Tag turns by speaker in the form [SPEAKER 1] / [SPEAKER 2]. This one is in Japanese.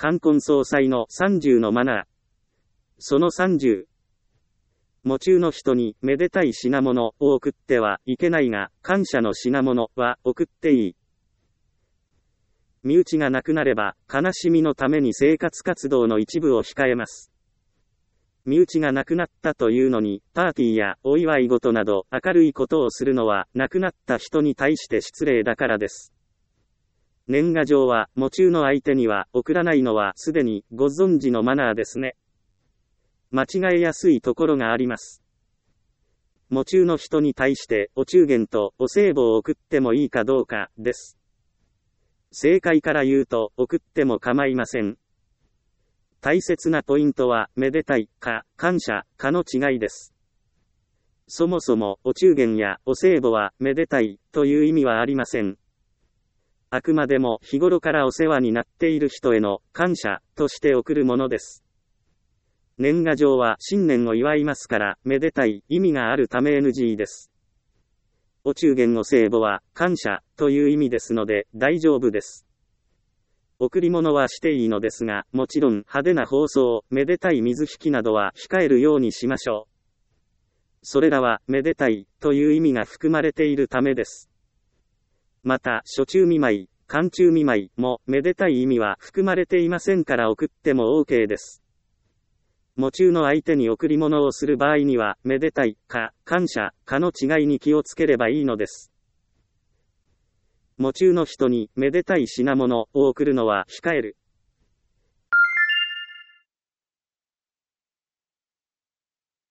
[SPEAKER 1] 冠婚葬祭の30のマナー。その30。喪中の人にめでたい品物を送ってはいけないが、感謝の品物は送っていい。身内が亡くなれば、悲しみのために生活活動の一部を控えます。身内が亡くなったというのに、パーティーやお祝い事など明るいことをするのは、亡くなった人に対して失礼だからです。年賀状は、喪中の相手には送らないのはすでにご存知のマナーですね。間違えやすいところがあります。喪中の人に対してお中元とお歳暮を送ってもいいかどうかです。正解から言うと送っても構いません。大切なポイントはめでたいか感謝かの違いです。そもそもお中元やお歳暮はめでたいという意味はありません。あくまでも日頃からお世話になっている人への感謝として送るものです。年賀状は新年を祝いますから、めでたい意味があるため NG です。お中元お歳暮は感謝という意味ですので大丈夫です。贈り物はしていいのですが、もちろん派手な包装、めでたい水引きなどは控えるようにしましょう。それらはめでたいという意味が含まれているためです。また、暑中見舞い、寒中見舞いもめでたい意味は含まれていませんから送っても OK です。喪中の相手に贈り物をする場合には、めでたいか感謝かの違いに気をつければいいのです。喪中の人にめでたい品物を贈るのは控える。